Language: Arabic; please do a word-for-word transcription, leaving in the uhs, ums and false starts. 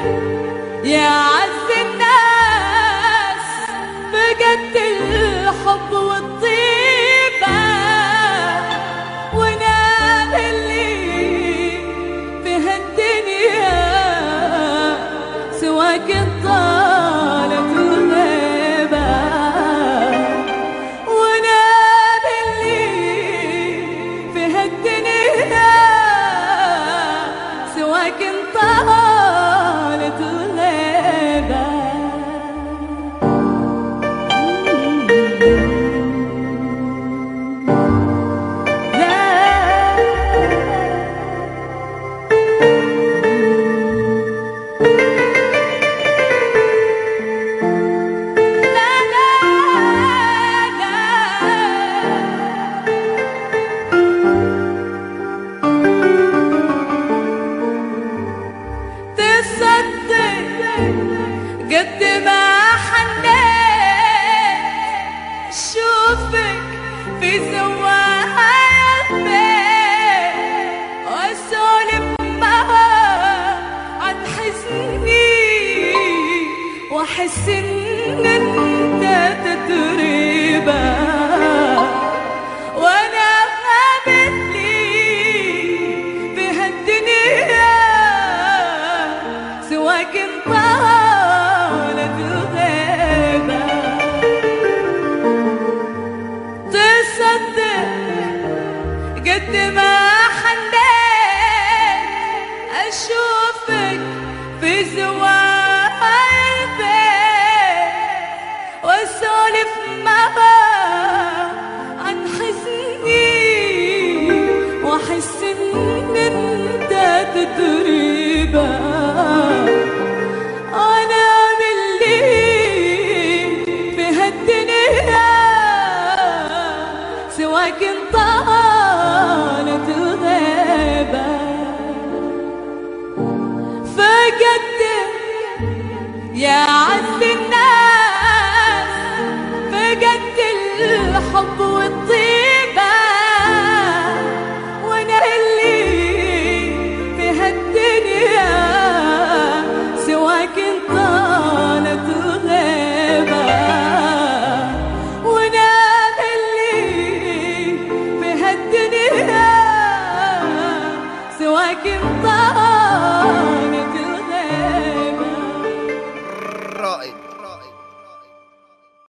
يا عز الناس بجد الحب والطيبة، ونام اللي في هالدنيا سواك طالت الغيبة، ونام اللي في هالدنيا سواك طالت الغيبة. قد ما حنيت شوفك في زوايا البيت، واسولف معها عن حزني واحس ان انت تدريبه، وانا قابلني في هالدنيا سواك انت قد ما حنيت أشوفك في زوايا البيت، وأسولف معها عن حزني وأحس إن أنت تدريبه، أنا باللي في هالدنيا سواك طالت الغيبة. فقدت يا عز الناس فقدت الحب والطيبة، وانا اللي في هالدنيا سواك طالت الغيبة، وانا اللي في هالدنيا سواك